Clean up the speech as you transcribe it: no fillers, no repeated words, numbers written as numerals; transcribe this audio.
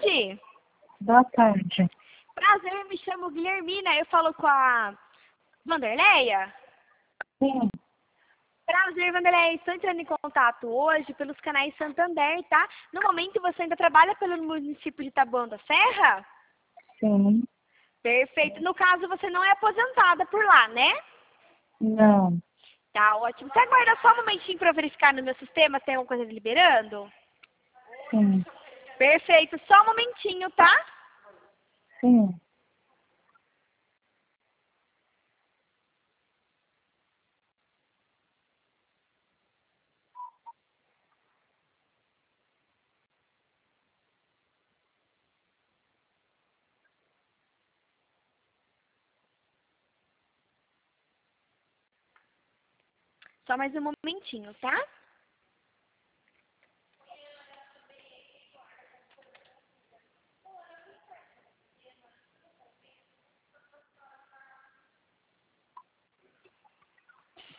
tarde. Boa tarde. Prazer, me chamo Guilhermina. Eu falo com a Vanderleia. Sim. Prazer, Vanderleia. Estou entrando em contato hoje pelos canais Santander, tá? No momento você ainda trabalha pelo município de Taboão da Serra? Sim. Perfeito. No caso, você não é aposentada por lá, né? Não. Tá ótimo. Você aguarda só um momentinho para verificar no meu sistema se tem alguma coisa liberando? Sim. Perfeito. Só um momentinho, tá? Sim. Só mais um momentinho, tá?